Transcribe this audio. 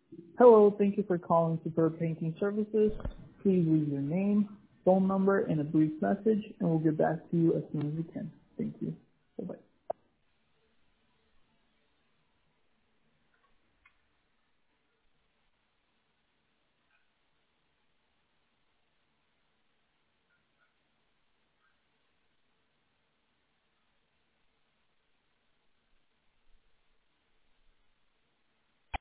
Hello, thank you for calling Superb Painting Services. Please leave your name, phone number, and a brief message, and we'll get back to you as soon as we can. Thank you. Bye-bye.